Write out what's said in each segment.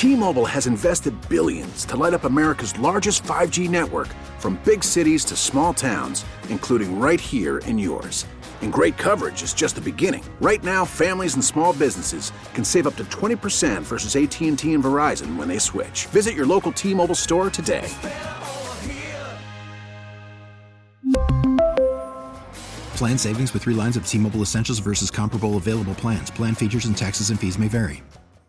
T-Mobile has invested billions to light up America's largest 5G network, from big cities to small towns, including right here in yours. And great coverage is just the beginning. Right now, families and small businesses can save up to 20% versus AT&T and Verizon when they switch. Visit your local T-Mobile store today. Plan savings with 3 lines of T-Mobile Essentials versus comparable available plans. Plan features and taxes and fees may vary.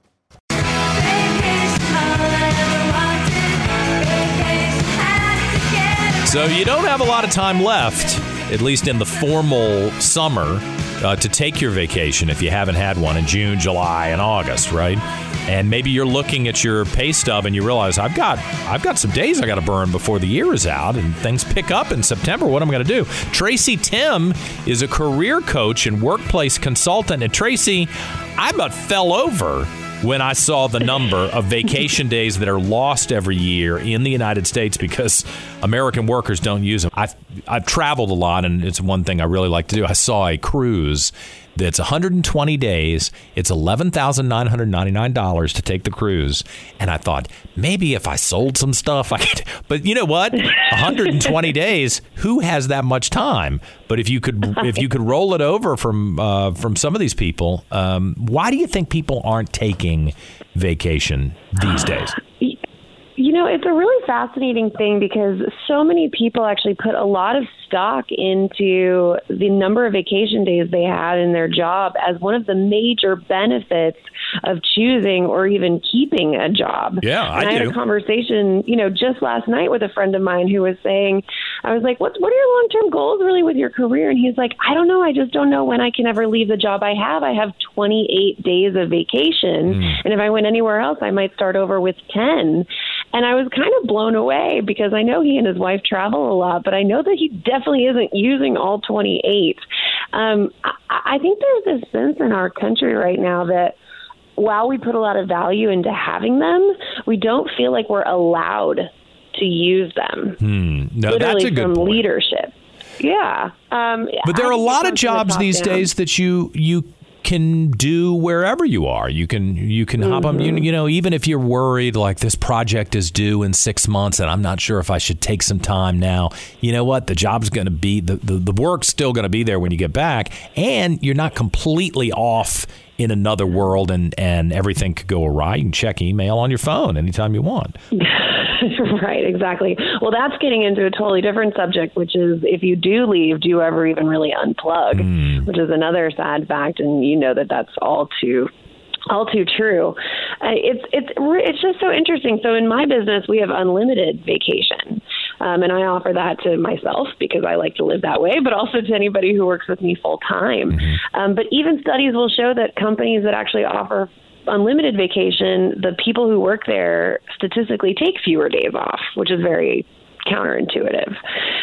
So you don't have a lot of time left, at least in the formal summer, to take your vacation if you haven't had one in June, July, and August, right? And maybe you're looking at your pay stub and you realize I've got some days I got to burn before the year is out and things pick up in September. What am I going to do? Tracy Tim is a career coach and workplace consultant. And Tracy, I about fell over when I saw the number of vacation days that are lost every year in the United States because American workers don't use them. I've traveled a lot, and it's one thing I really like to do. I saw a cruise that's 120 days. It's $11,999 to take the cruise. And I thought, maybe if I sold some stuff, I could. But you know what? 120 days, who has that much time? But if you could roll it over from some of these people, why do you think people aren't taking vacation these days? You know, it's a really fascinating thing because so many people actually put a lot of stock into the number of vacation days they had in their job as one of the major benefits of choosing or even keeping a job. Yeah, I had a conversation, just last night with a friend of mine who was saying, I was like, what are your long-term goals really with your career? And he's like, I don't know. I just don't know when I can ever leave the job I have. I have 28 days of vacation. And if I went anywhere else, I might start over with 10. And I was kind of blown away because I know he and his wife travel a lot, but I know that he definitely isn't using all 28. I think there's this sense in our country right now that while we put a lot of value into having them, we don't feel like we're allowed to use them. No, literally that's a good from point. Leadership. Yeah. But there are a lot of jobs these days that you can do wherever you are. You can hop on, even if you're worried like this project is due in 6 months and I'm not sure if I should take some time now. You know what? The job's going to be, the work's still going to be there when you get back, and you're not completely off in another world and everything could go awry. You can check email on your phone anytime you want. Right, exactly. Well, that's getting into a totally different subject, which is if you do leave, do you ever even really unplug, which is another sad fact. And you know that's all too true. It's just so interesting. So in my business, we have unlimited vacation. And I offer that to myself because I like to live that way, but also to anybody who works with me full time. But even studies will show that companies that actually offer unlimited vacation, the people who work there statistically take fewer days off, which is very counterintuitive.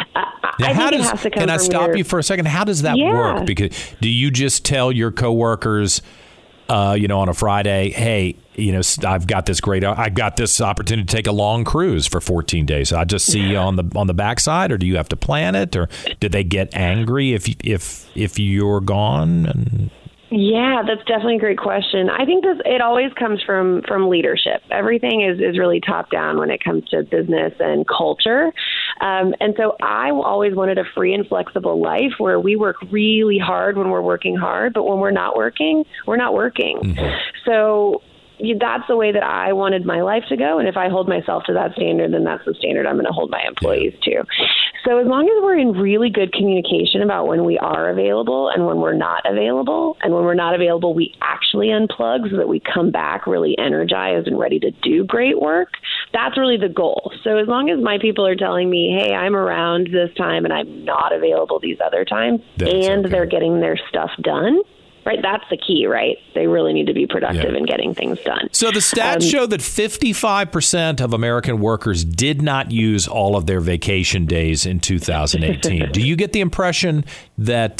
Can I stop you for a second? How does that work? Because do you just tell your coworkers, on a Friday, hey, I've got this opportunity to take a long cruise for 14 days. I just see you on the backside, or do you have to plan it, or do they get angry if you're gone? Yeah, that's definitely a great question. I think it always comes from leadership. Everything is really top down when it comes to business and culture. And so I always wanted a free and flexible life where we work really hard when we're working hard, but when we're not working, we're not working. So that's the way that I wanted my life to go. And if I hold myself to that standard, then that's the standard I'm going to hold my employees to. So as long as we're in really good communication about when we are available and when we're not available, and when we're not available, we actually unplug so that we come back really energized and ready to do great work, that's really the goal. So as long as my people are telling me, hey, I'm around this time and I'm not available these other times, they're getting their stuff done, right? That's the key, right? They really need to be productive in getting things done. So the stats show that 55% of American workers did not use all of their vacation days in 2018. Do you get the impression that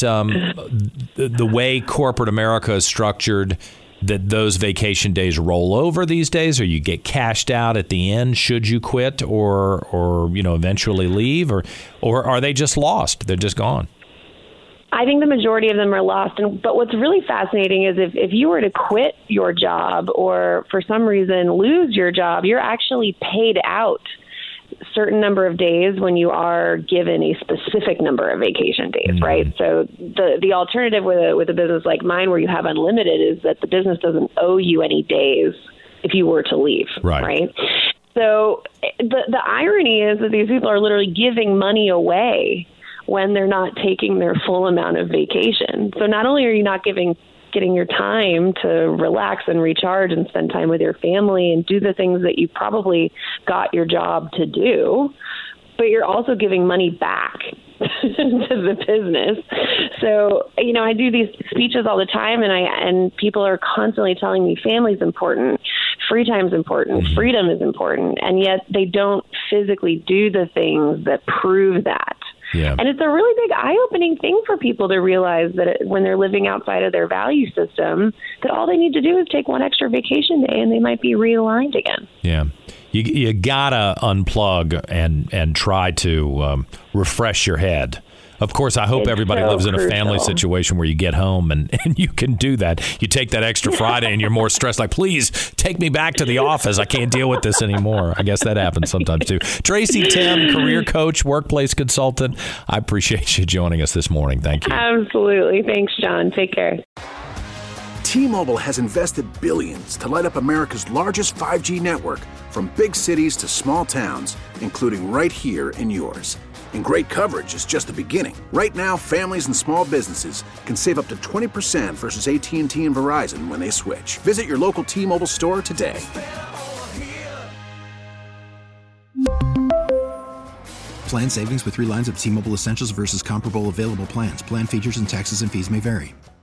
the way corporate America is structured, that those vacation days roll over these days, or you get cashed out at the end should you quit or eventually leave, or are they just lost? They're just gone? I think the majority of them are lost. But what's really fascinating is if you were to quit your job or for some reason lose your job, you're actually paid out a certain number of days when you are given a specific number of vacation days, right? So the alternative with a business like mine where you have unlimited is that the business doesn't owe you any days if you were to leave, right? So the irony is that these people are literally giving money away when they're not taking their full amount of vacation. So not only are you not getting your time to relax and recharge and spend time with your family and do the things that you probably got your job to do, but you're also giving money back to the business. So, I do these speeches all the time and people are constantly telling me family's important, free time's important, freedom is important, and yet they don't physically do the things that prove that. Yeah. And it's a really big eye-opening thing for people to realize that when they're living outside of their value system, that all they need to do is take one extra vacation day and they might be realigned again. Yeah. You gotta unplug and try to refresh your head. Of course, I hope everybody lives in a family situation where you get home and you can do that. You take that extra Friday and you're more stressed, like, please take me back to the office. I can't deal with this anymore. I guess that happens sometimes too. Tracy Timm, career coach, workplace consultant. I appreciate you joining us this morning. Thank you. Absolutely. Thanks, John. Take care. T-Mobile has invested billions to light up America's largest 5G network, from big cities to small towns, including right here in yours. And great coverage is just the beginning. Right now, families and small businesses can save up to 20% versus AT&T and Verizon when they switch. Visit your local T-Mobile store today. Plan savings with 3 lines of T-Mobile Essentials versus comparable available plans. Plan features and taxes and fees may vary.